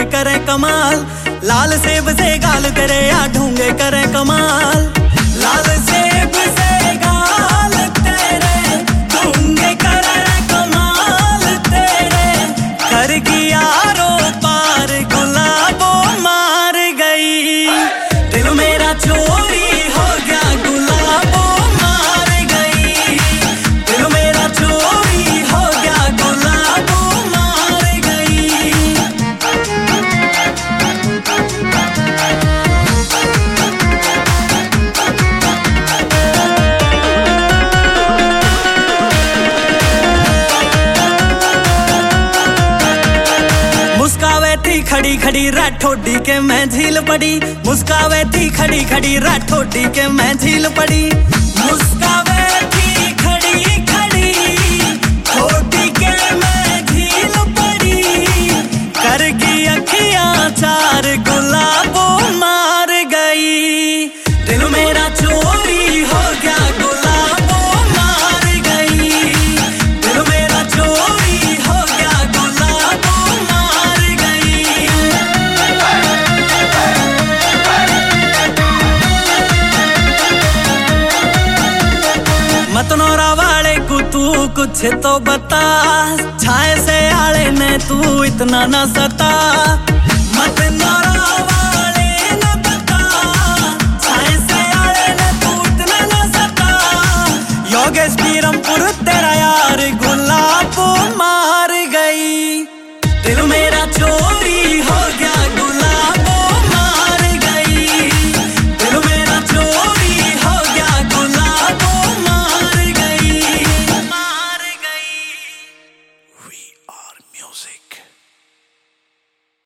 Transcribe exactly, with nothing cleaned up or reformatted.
करे कमाल। लाल सेब से गाल तेरे या ढूंगे करे कमाल। लाल सेब से गाल तेरे ढूंगे करे कमाल तेरे। कर गया रो पार गुलाबो मार गई। दिल मेरा चोरी हो गया गुलाबो मार गई। दिल मेरा चोरी हो गया गुलाबो मार गई। मुस्कावे थी खड़ी खड़ी राठौड़ी के मैं झील पड़ी। मुस्कावे थी खड़ी खड़ी राठौड़ी के मैं झील पड़ी। मुस्कावे थी खड़ी खड़ी राठौड़ी के मैं झील पड़ी। कर की अखियां चार गुलाबो मार गई। दिल मेरा चोरी हो गया गुलाबो मार गई। दिल मेरा चोरी हो गया गुलाबो मार गई। मतनोरा वाले को तू कुछ तो बता। छाए से आले ने तू इतना न सता।